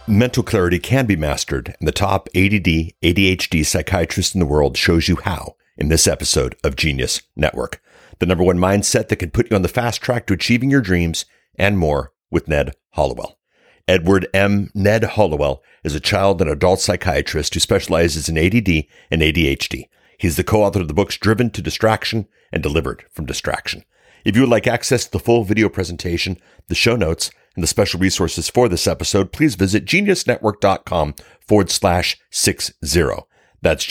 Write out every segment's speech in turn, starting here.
Mental clarity can be mastered, and the top ADD, ADHD psychiatrist in the world shows you how in this episode of Genius Network. The number one mindset that can put you on the fast track to achieving your dreams and more with Ned Hollowell. Edward M. Ned Hollowell is a child and adult psychiatrist who specializes in ADD and ADHD. He's the co-author of the books Driven to Distraction and Delivered from Distraction. If you would like access to the full video presentation, the show notes, and the special resources for this episode, please visit geniusnetwork.com/60. That's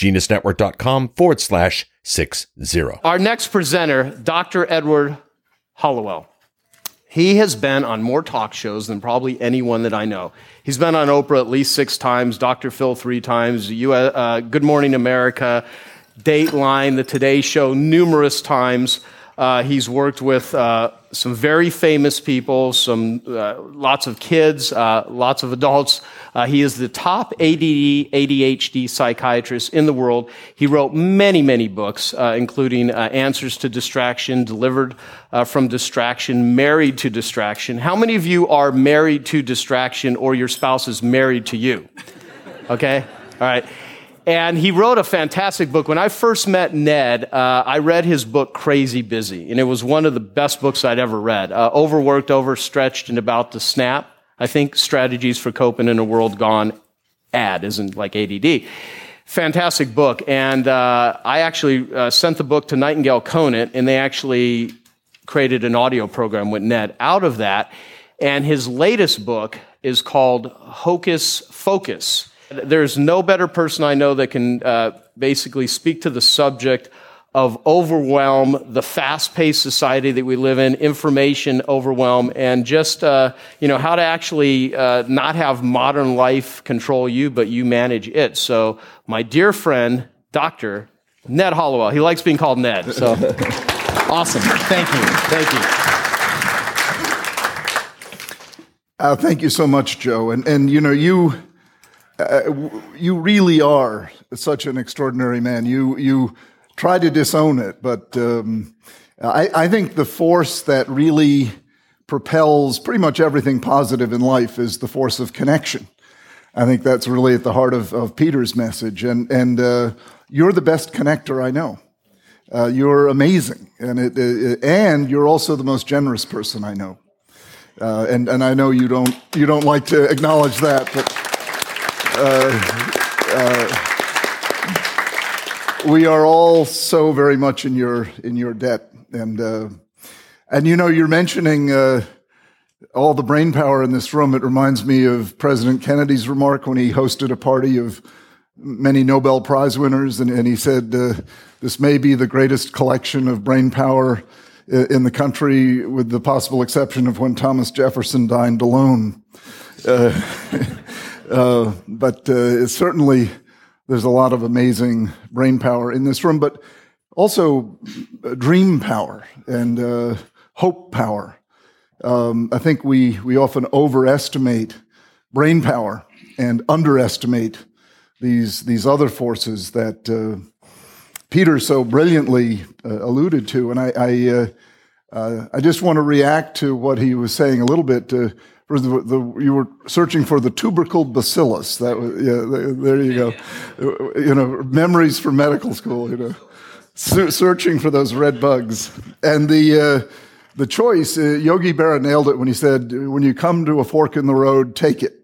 geniusnetwork.com/60. Our next presenter, Dr. Edward Hollowell. He has been on more talk shows than probably anyone that I know. He's been on Oprah at least 6 times, Dr. Phil 3 times, Good Morning America, Dateline, The Today Show numerous times. He's worked with some very famous people, lots of kids, lots of adults. He is the top ADD, ADHD psychiatrist in the world. He wrote many, many books, including Answers to Distraction, Delivered from Distraction, Married to Distraction. How many of you are married to distraction or your spouse is married to you? Okay? All right. And he wrote a fantastic book. When I first met Ned, I read his book, Crazy Busy, and it was one of the best books I'd ever read. Overworked, overstretched, and about to snap. I think Strategies for Coping in a World Gone isn't like ADD. Fantastic book. And I actually sent the book to Nightingale Conant, and they actually created an audio program with Ned out of that. And his latest book is called Hocus Focus. There's no better person I know that can basically speak to the subject of overwhelm, the fast-paced society that we live in, information overwhelm, and just how to actually not have modern life control you, but you manage it. So my dear friend, Dr. Ned Hollowell. He likes being called Ned. So awesome. Thank you. Thank you. Thank you so much, Joe. And you really are such an extraordinary man. You try to disown it, but I think the force that really propels pretty much everything positive in life is the force of connection. I think that's really at the heart of Peter's message. And you're the best connector I know. You're amazing, and you're also the most generous person I know. And I know you don't like to acknowledge that, but. We are all so very much in your debt, and you're mentioning all the brain power in this room. It reminds me of President Kennedy's remark when he hosted a party of many Nobel Prize winners, and he said, "This may be the greatest collection of brain power in the country, with the possible exception of when Thomas Jefferson dined alone." But certainly there's a lot of amazing brain power in this room, but also dream power and hope power. I think we often overestimate brain power and underestimate these other forces that Peter so brilliantly alluded to. And I just want to react to what he was saying a little bit. You were searching for the tubercle bacillus. That was, there you go. Memories from medical school. Searching for those red bugs. And the choice, Yogi Berra nailed it when he said, "When you come to a fork in the road, take it."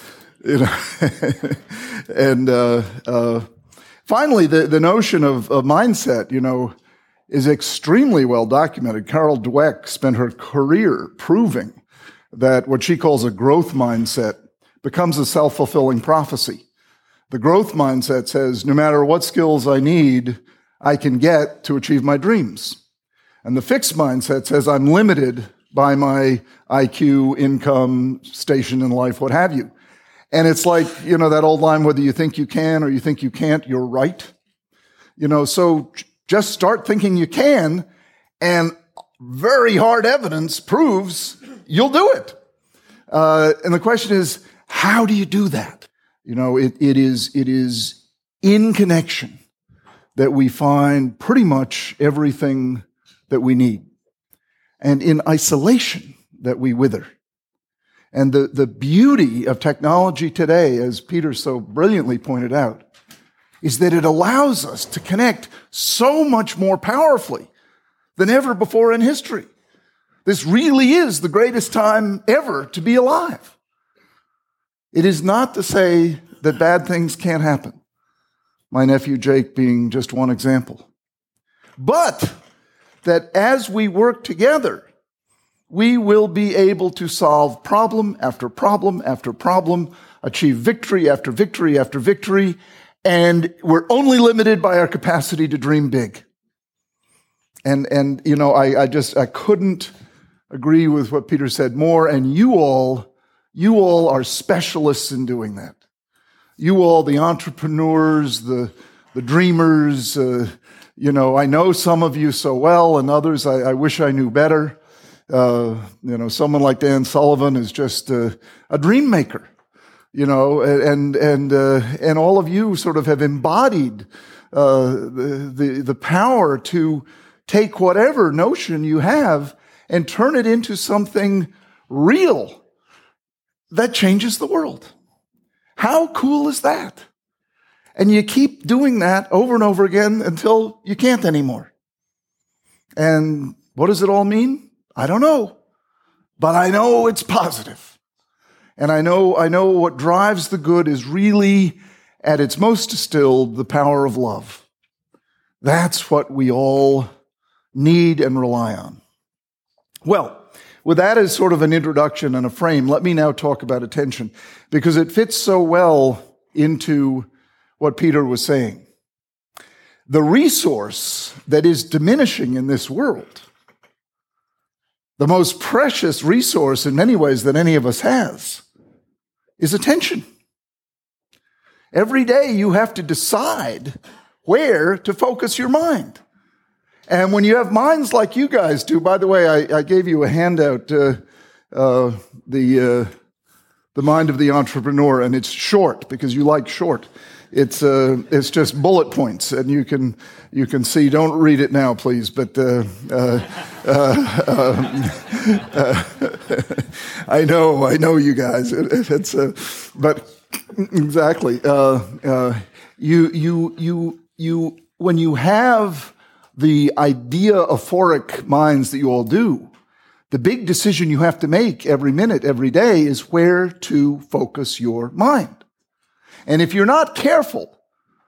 And finally, the notion of mindset, is extremely well documented. Carol Dweck spent her career proving that what she calls a growth mindset becomes a self-fulfilling prophecy. The growth mindset says, no matter what skills I need, I can get to achieve my dreams. And the fixed mindset says, I'm limited by my IQ, income, station in life, what have you. And it's like, that old line, whether you think you can or you think you can't, you're right. So just start thinking you can, and very hard evidence proves you'll do it. And the question is, how do you do that? It is in connection that we find pretty much everything that we need, and in isolation that we wither. And the beauty of technology today, as Peter so brilliantly pointed out, is that it allows us to connect so much more powerfully than ever before in history. This really is the greatest time ever to be alive. It is not to say that bad things can't happen, my nephew Jake being just one example, but that as we work together, we will be able to solve problem after problem after problem, achieve victory after victory after victory, and we're only limited by our capacity to dream big. And you know, I couldn't agree with what Peter said more, and you all are specialists in doing that. You all, the entrepreneurs, the dreamers, you know, I know some of you so well, and others I wish I knew better. You know, someone like Dan Sullivan is just a dream maker, you know, and all of you sort of have embodied the power to take whatever notion you have and turn it into something real that changes the world. How cool is that? And you keep doing that over and over again until you can't anymore. And what does it all mean? I don't know. But I know it's positive. And I know what drives the good is really, at its most distilled, the power of love. That's what we all need and rely on. Well, with that as sort of an introduction and a frame, let me now talk about attention, because it fits so well into what Peter was saying. The resource that is diminishing in this world, the most precious resource in many ways that any of us has, is attention. Every day you have to decide where to focus your mind. And when you have minds like you guys do, by the way, I gave you a handout, the Mind of the Entrepreneur, and it's short because you like short. It's just bullet points, and you can see. Don't read it now, please. But I know you guys. But exactly. You when you have the idea-aphoric minds that you all do, the big decision you have to make every minute, every day is where to focus your mind. And if you're not careful,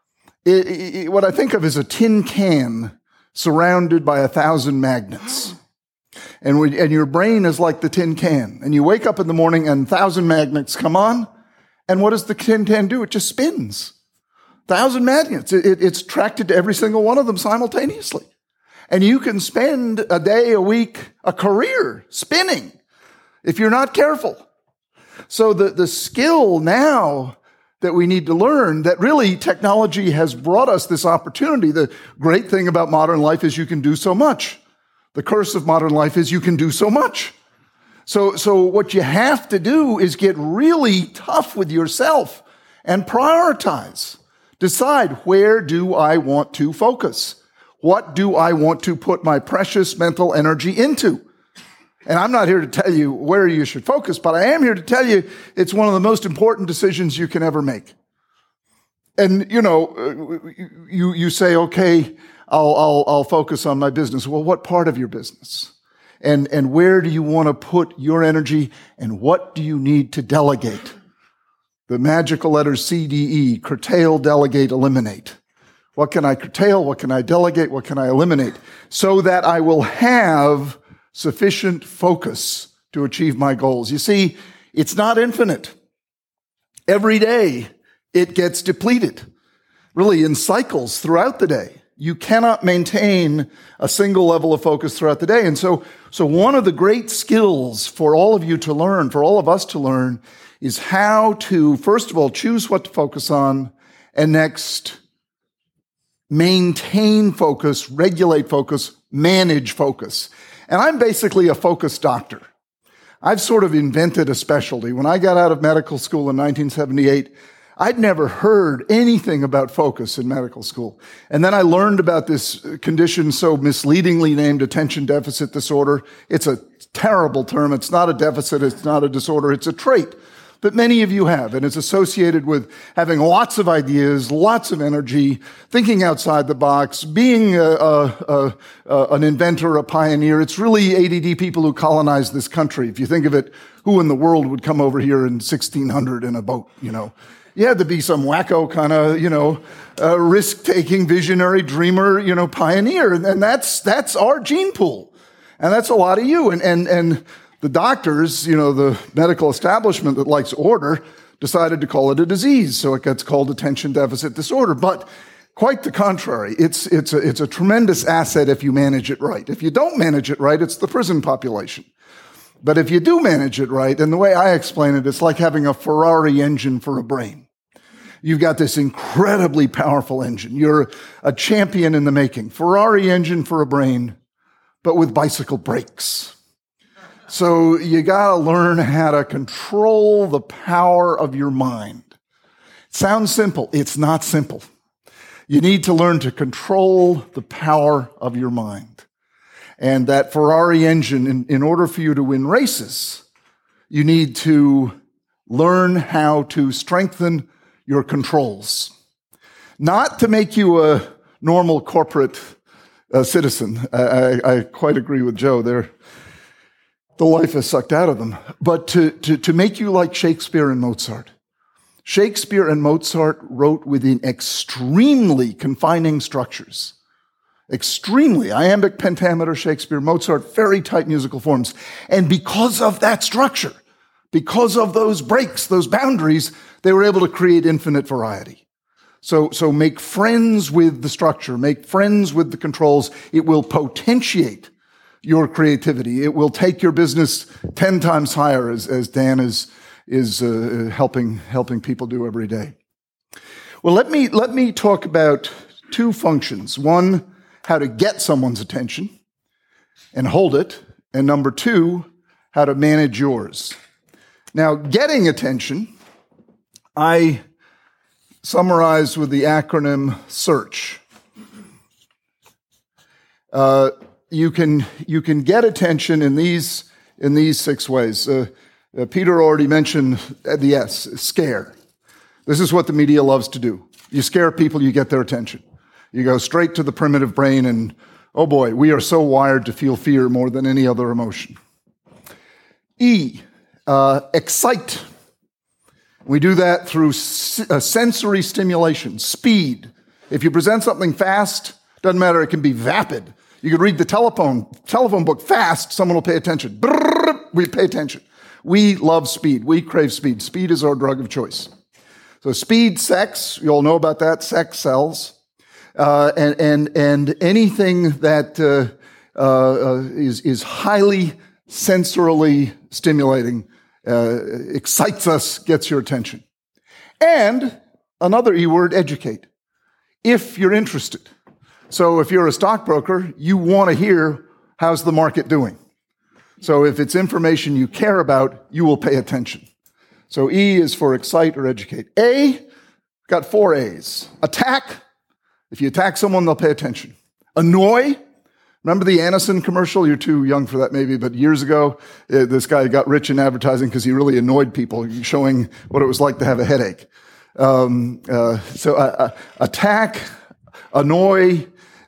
what I think of is a tin can surrounded by 1,000 magnets. And your brain is like the tin can. And you wake up in the morning and 1,000 magnets come on. And what does the tin can do? It just spins. 1,000 magnets. It's attracted to every single one of them simultaneously. And you can spend a day, a week, a career spinning if you're not careful. So the skill now that we need to learn, that really technology has brought us this opportunity. The great thing about modern life is you can do so much. The curse of modern life is you can do so much. So what you have to do is get really tough with yourself and prioritize. Decide, where do I want to focus? What do I want to put my precious mental energy into? And I'm not here to tell you where you should focus, but I am here to tell you it's one of the most important decisions you can ever make. And, you know, you say, okay, I'll focus on my business. Well, what part of your business? And where do you want to put your energy? And what do you need to delegate? The magical letters CDE, curtail, delegate, eliminate. What can I curtail? What can I delegate? What can I eliminate? So that I will have sufficient focus to achieve my goals. You see, it's not infinite. Every day it gets depleted, really in cycles throughout the day. You cannot maintain a single level of focus throughout the day. And so one of the great skills for all of you to learn, for all of us to learn, is how to, first of all, choose what to focus on, and next, maintain focus, regulate focus, manage focus. And I'm basically a focus doctor. I've sort of invented a specialty. When I got out of medical school in 1978, I'd never heard anything about focus in medical school. And then I learned about this condition so misleadingly named attention deficit disorder. It's a terrible term. It's not a deficit. It's not a disorder. It's a trait that many of you have, and it's associated with having lots of ideas, lots of energy, thinking outside the box, being an inventor, a pioneer. It's really ADD people who colonized this country. If you think of it, who in the world would come over here in 1600 in a boat, you know? You had to be some wacko kind of, risk-taking, visionary, dreamer, pioneer. And that's our gene pool. And that's a lot of you. And the doctors, the medical establishment that likes order, decided to call it a disease. So it gets called attention deficit disorder. But quite the contrary. It's a tremendous asset if you manage it right. If you don't manage it right, it's the prison population. But if you do manage it right, and the way I explain it, it's like having a Ferrari engine for a brain. You've got this incredibly powerful engine. You're a champion in the making. Ferrari engine for a brain, but with bicycle brakes. So you got to learn how to control the power of your mind. It sounds simple. It's not simple. You need to learn to control the power of your mind. And that Ferrari engine, in order for you to win races, you need to learn how to strengthen your controls. Not to make you a normal corporate citizen. I quite agree with Joe there. The life is sucked out of them. But to make you like Shakespeare and Mozart. Shakespeare and Mozart wrote within extremely confining structures. Extremely. Iambic pentameter, Shakespeare, Mozart, very tight musical forms. And because of that structure, because of those breaks, those boundaries, they were able to create infinite variety. So make friends with the structure, make friends with the controls. It will potentiate your creativity. It will take your business 10 times higher, as Dan is helping people do every day. Well, let me talk about two functions. One, how to get someone's attention and hold it, and number two, how to manage yours. Now, getting attention, I summarize with the acronym SEARCH. You can get attention in these 6 ways. Peter already mentioned the S, scare. This is what the media loves to do. You scare people, you get their attention. You go straight to the primitive brain, and oh boy, we are so wired to feel fear more than any other emotion. E, excite. We do that through sensory stimulation, speed. If you present something fast, doesn't matter, it can be vapid. You could read the telephone book fast, someone will pay attention. Brrr, we pay attention. We love speed. We crave speed. Speed is our drug of choice. So speed, sex, you all know about that. Sex sells. And anything that is highly sensorily stimulating excites us, gets your attention. And another E word, educate. If you're interested. So if you're a stockbroker, you want to hear how's the market doing. So if it's information you care about, you will pay attention. So E is for excite or educate. A, got 4 A's. Attack. If you attack someone, they'll pay attention. Annoy. Remember the Anacin commercial? You're too young for that maybe, but years ago, this guy got rich in advertising because he really annoyed people, showing what it was like to have a headache. Attack, annoy,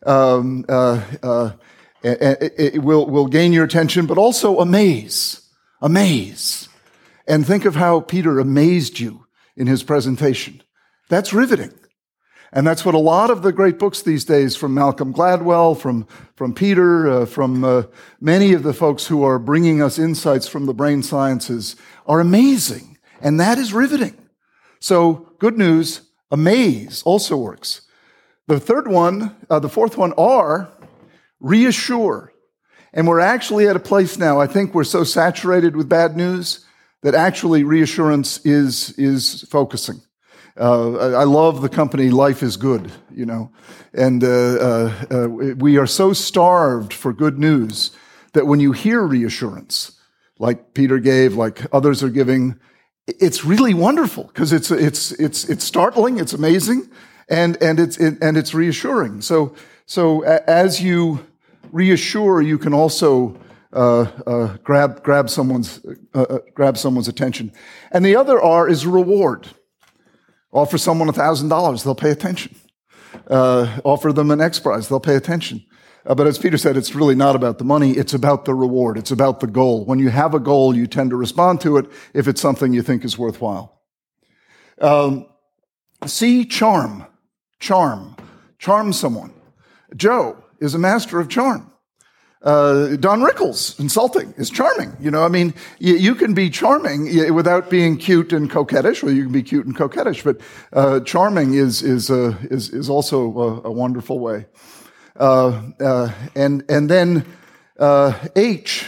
it will gain your attention, but also amaze. Amaze. And think of how Peter amazed you in his presentation. That's riveting. And that's what a lot of the great books these days, from Malcolm Gladwell, from Peter, from many of the folks who are bringing us insights from the brain sciences, are amazing. And that is riveting. So good news, amaze also works. The fourth one, R, reassure. And we're actually at a place now, I think we're so saturated with bad news that actually reassurance is focusing. I love the company Life is Good, and we are so starved for good news that when you hear reassurance, like Peter gave, like others are giving, it's really wonderful because it's startling, it's amazing, and it's reassuring. So as you reassure, you can also grab someone's attention. And the other R is reward. Offer someone $1,000, they'll pay attention. Offer them an X Prize, they'll pay attention. But as Peter said, it's really not about the money, it's about the reward, it's about the goal. When you have a goal, you tend to respond to it if it's something you think is worthwhile. C, charm. Charm someone. Joe is a master of charm. Don Rickles, insulting, is charming. You can be charming without being cute and coquettish, or you can be cute and coquettish, but charming is also a wonderful way. And then H,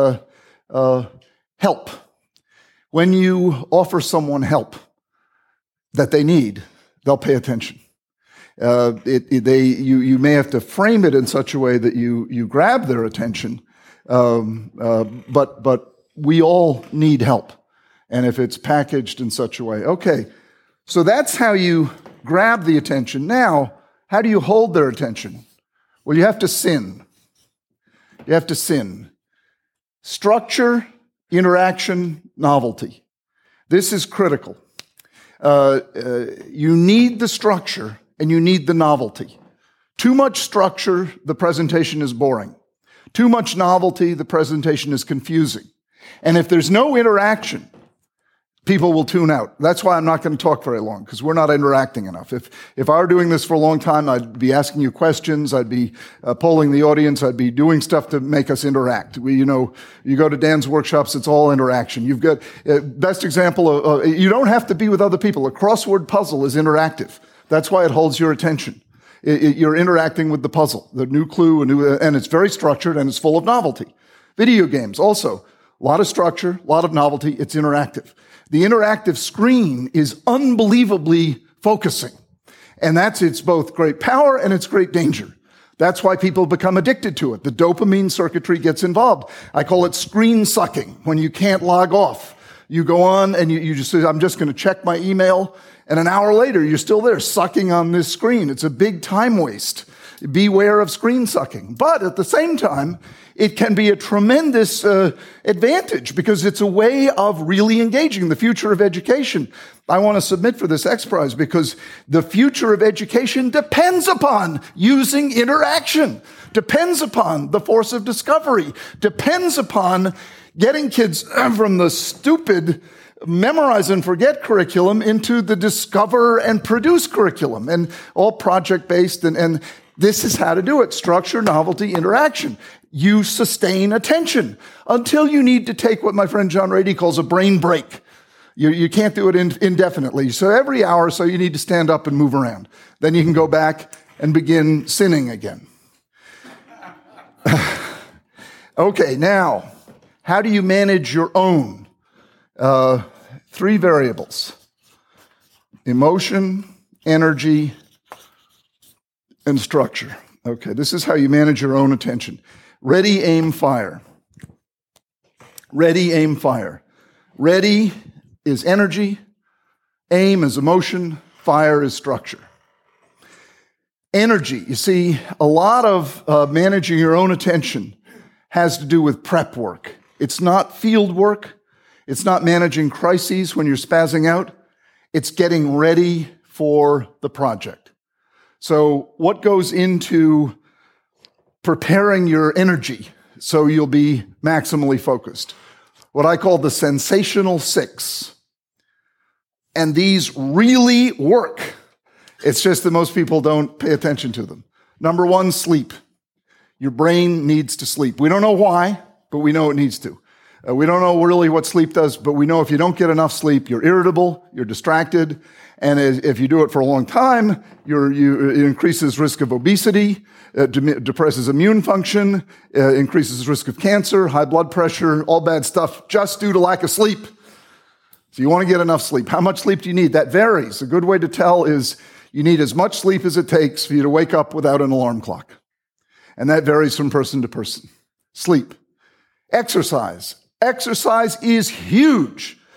help. When you offer someone help that they need, they'll pay attention. You may have to frame it in such a way that you grab their attention, but we all need help. And if it's packaged in such a way, okay. So that's how you grab the attention. Now, how do you hold their attention? Well, you have to sin. You have to sin. Structure, interaction, novelty. This is critical. You need the structure and you need the novelty. Too much structure, the presentation is boring. Too much novelty, the presentation is confusing. And if there's no interaction, people will tune out. That's why I'm not going to talk very long, because we're not interacting enough. If I were doing this for a long time, I'd be asking you questions, I'd be polling the audience, I'd be doing stuff to make us interact. You go to Dan's workshops, it's all interaction. You've got, best example, you don't have to be with other people. A crossword puzzle is interactive. That's why it holds your attention. You're interacting with the puzzle, the new clue, and it's very structured and it's full of novelty. Video games also, a lot of structure, a lot of novelty, it's interactive. The interactive screen is unbelievably focusing. And it's both great power and it's great danger. That's why people become addicted to it. The dopamine circuitry gets involved. I call it screen sucking, when you can't log off. You go on and you just say, I'm just going to check my email. And an hour later, you're still there sucking on this screen. It's a big time waste. Beware of screen sucking. But at the same time, it can be a tremendous advantage because it's a way of really engaging the future of education. I want to submit for this X Prize because the future of education depends upon using interaction, depends upon the force of discovery, depends upon getting kids from the stupid memorize and forget curriculum into the discover and produce curriculum, and all project-based, and this is how to do it. Structure, novelty, interaction. You sustain attention until you need to take what my friend John Rady calls a brain break. You can't do it indefinitely. So every hour or so you need to stand up and move around. Then you can go back and begin sinning again. Okay, now, how do you manage your own? 3 variables: emotion, energy, and structure. Okay, this is how you manage your own attention. Ready, aim, fire. Ready, aim, fire. Ready is energy, aim is emotion, fire is structure. Energy, you see, a lot of managing your own attention has to do with prep work. It's not field work. It's not managing crises when you're spazzing out. It's getting ready for the project. So what goes into preparing your energy so you'll be maximally focused? What I call the sensational 6. And these really work. It's just that most people don't pay attention to them. Number 1, sleep. Your brain needs to sleep. We don't know why, but we know it needs to. We don't know really what sleep does, but we know if you don't get enough sleep, you're irritable, you're distracted, and if you do it for a long time, it increases risk of obesity, depresses immune function, increases risk of cancer, high blood pressure, all bad stuff just due to lack of sleep. So you want to get enough sleep. How much sleep do you need? That varies. A good way to tell is you need as much sleep as it takes for you to wake up without an alarm clock. And that varies from person to person. Sleep. Exercise. Exercise is huge.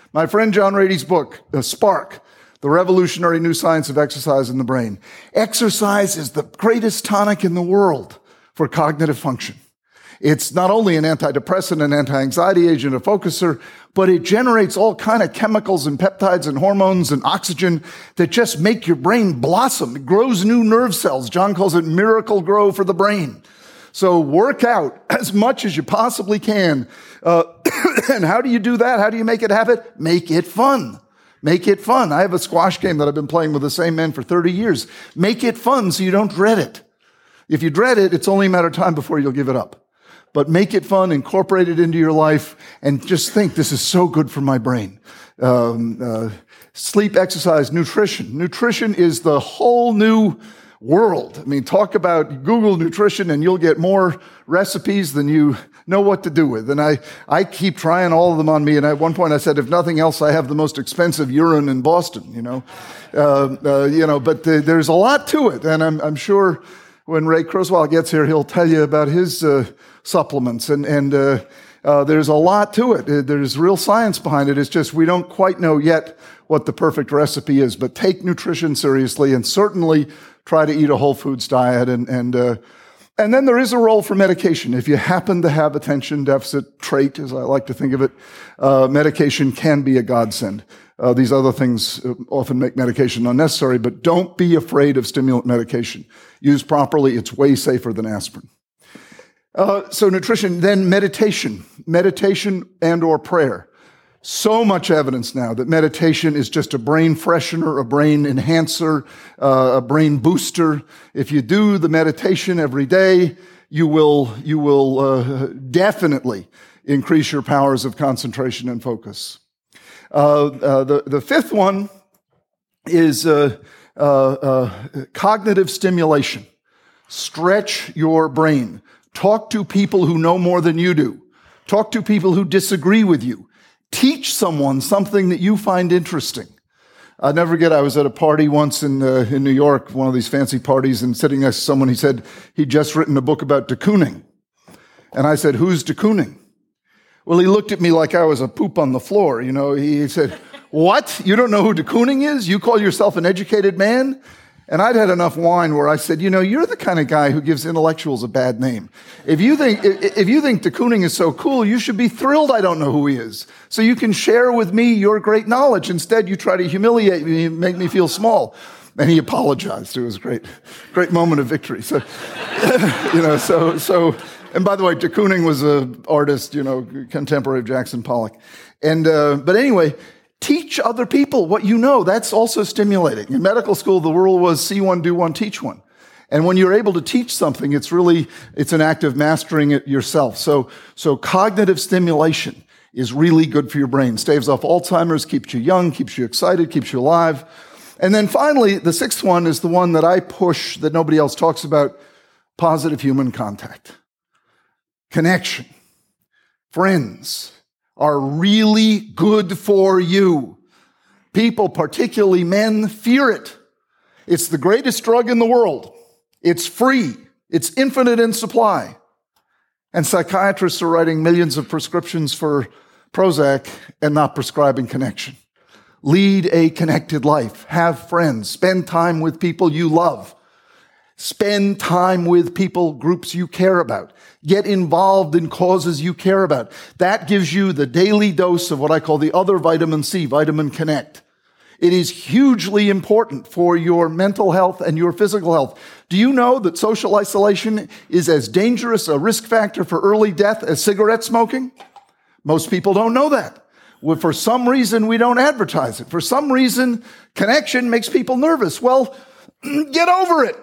My friend John Rady's book, Spark, The Revolutionary New Science of Exercise in the Brain. Exercise is the greatest tonic in the world for cognitive function. It's not only an antidepressant, an anti-anxiety agent, a focuser, but it generates all kind of chemicals and peptides and hormones and oxygen that just make your brain blossom. It grows new nerve cells. John calls it miracle grow for the brain. So work out as much as you possibly can. And how do you do that? How do you make it a habit? Make it fun. Make it fun. I have a squash game that I've been playing with the same men for 30 years. Make it fun so you don't dread it. If you dread it, it's only a matter of time before you'll give it up. But make it fun, incorporate it into your life, and just think, this is so good for my brain. Sleep, exercise, nutrition. Nutrition is the whole new world. I mean, talk about Google nutrition and you'll get more recipes than you know what to do with. And I keep trying all of them on me. And at one point I said, if nothing else, I have the most expensive urine in Boston, but there's a lot to it. And I'm sure when Ray Kurzweil gets here, he'll tell you about his supplements. And there's a lot to it. There's real science behind it. It's just we don't quite know yet what the perfect recipe is. But take nutrition seriously and certainly try to eat a whole foods diet. And then there is a role for medication. If you happen to have attention deficit trait, as I like to think of it, medication can be a godsend. These other things often make medication unnecessary, but don't be afraid of stimulant medication. Used properly, it's way safer than aspirin. So nutrition, then meditation and or prayer. So much evidence now that meditation is just a brain freshener, a brain enhancer, a brain booster. If you do the meditation every day, you will definitely increase your powers of concentration and focus. The fifth one is cognitive stimulation. Stretch your brain. Talk to people who know more than you do. Talk to people who disagree with you. Teach someone something that you find interesting. I'll never forget, I was at a party once in New York, one of these fancy parties, and sitting next to someone, he said he'd just written a book about de Kooning. And I said, who's de Kooning? Well, he looked at me like I was a poop on the floor. He said, what? You don't know who de Kooning is? You call yourself an educated man? And I'd had enough wine where I said, you're the kind of guy who gives intellectuals a bad name. If you think de Kooning is so cool, you should be thrilled I don't know who he is. So you can share with me your great knowledge. Instead, you try to humiliate me and make me feel small. And he apologized. It was a great moment of victory. So, and by the way, de Kooning was an artist, contemporary of Jackson Pollock. But anyway, teach other people what you know. That's also stimulating. In medical school, the rule was see one, do one, teach one. And when you're able to teach something, it's an act of mastering it yourself. So cognitive stimulation is really good for your brain. Staves off Alzheimer's, keeps you young, keeps you excited, keeps you alive. And then finally, the sixth one is the one that I push that nobody else talks about, positive human contact. Connection. Friends are really good for you. People, particularly men, fear it. It's the greatest drug in the world. It's free. It's infinite in supply. And psychiatrists are writing millions of prescriptions for Prozac and not prescribing connection. Lead a connected life. Have friends. Spend time with people you love. Spend time with people, groups you care about. Get involved in causes you care about. That gives you the daily dose of what I call the other vitamin C, Vitamin Connect. It is hugely important for your mental health and your physical health. Do you know that social isolation is as dangerous a risk factor for early death as cigarette smoking? Most people don't know that. For some reason, we don't advertise it. For some reason, connection makes people nervous. Well, get over it.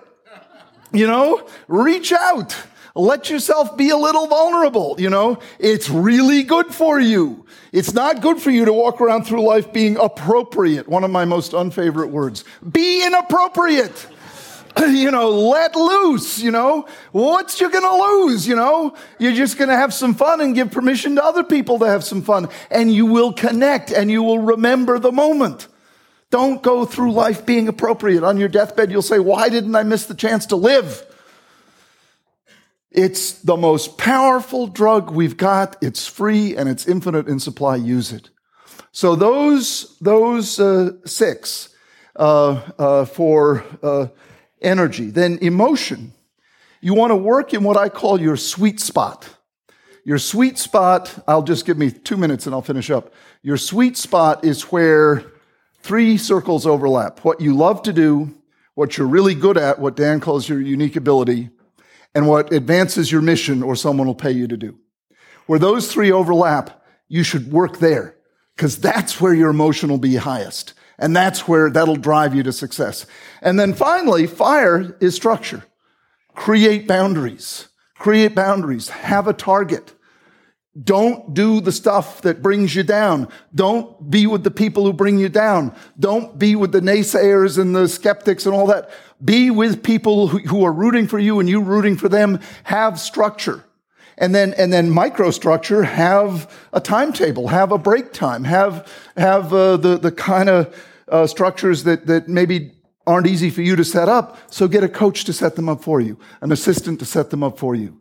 Reach out. Let yourself be a little vulnerable. It's really good for you. It's not good for you to walk around through life being appropriate. One of my most unfavorite words. Be inappropriate. Let loose, What's you gonna lose, You're just gonna have some fun and give permission to other people to have some fun. And you will connect and you will remember the moment. Don't go through life being appropriate. On your deathbed, you'll say, why didn't I miss the chance to live? It's the most powerful drug we've got. It's free and it's infinite in supply. Use it. So those 6 for energy. Then emotion. You want to work in what I call your sweet spot. Your sweet spot, I'll just give me 2 minutes and I'll finish up. Your sweet spot is where 3 circles overlap. What you love to do, what you're really good at, what Dan calls your unique ability, and what advances your mission or someone will pay you to do. Where those 3 overlap, you should work there, because that's where your emotion will be highest. And that's where that'll drive you to success. And then finally, fire is structure. Create boundaries. Create boundaries. Have a target. Don't do the stuff that brings you down. Don't be with the people who bring you down. Don't be with the naysayers and the skeptics and all that. Be with people who are rooting for you and you rooting for them. Have structure. And then microstructure, have a timetable, have a break time, have the kind of structures that maybe aren't easy for you to set up. So get a coach to set them up for you, an assistant to set them up for you.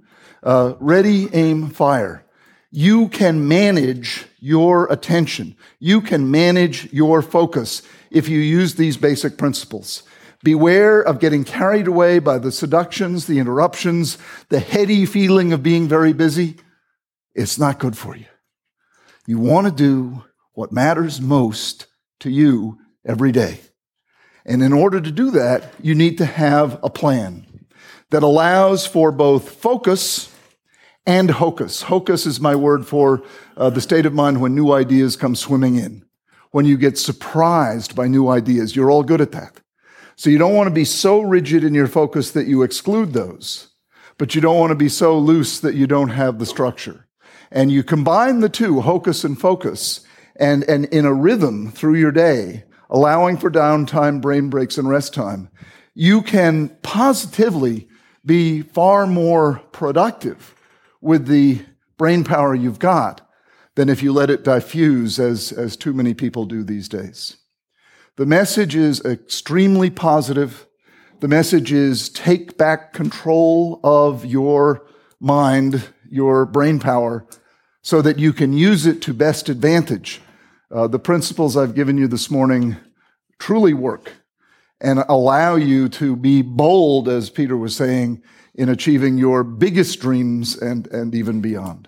Ready, aim, fire. You can manage your attention. You can manage your focus if you use these basic principles. Beware of getting carried away by the seductions, the interruptions, the heady feeling of being very busy. It's not good for you. You want to do what matters most to you every day. And in order to do that, you need to have a plan that allows for both focus and hocus. Hocus is my word for the state of mind when new ideas come swimming in. When you get surprised by new ideas, you're all good at that. So you don't want to be so rigid in your focus that you exclude those, but you don't want to be so loose that you don't have the structure. And you combine the two, hocus and focus, and in a rhythm through your day, allowing for downtime, brain breaks, and rest time, you can positively be far more productive with the brain power you've got than if you let it diffuse as too many people do these days. The message is extremely positive. The message is take back control of your mind, your brain power, so that you can use it to best advantage. The principles I've given you this morning truly work and allow you to be bold, as Peter was saying, in achieving your biggest dreams and even beyond.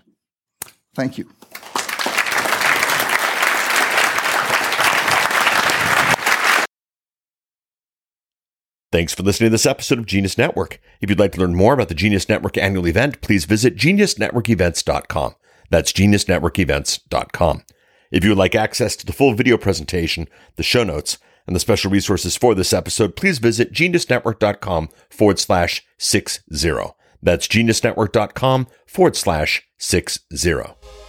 Thank you. Thanks for listening to this episode of Genius Network. If you'd like to learn more about the Genius Network annual event, please visit geniusnetworkevents.com. That's geniusnetworkevents.com. If you would like access to the full video presentation, the show notes, and the special resources for this episode, please visit geniusnetwork.com/60. That's geniusnetwork.com/60.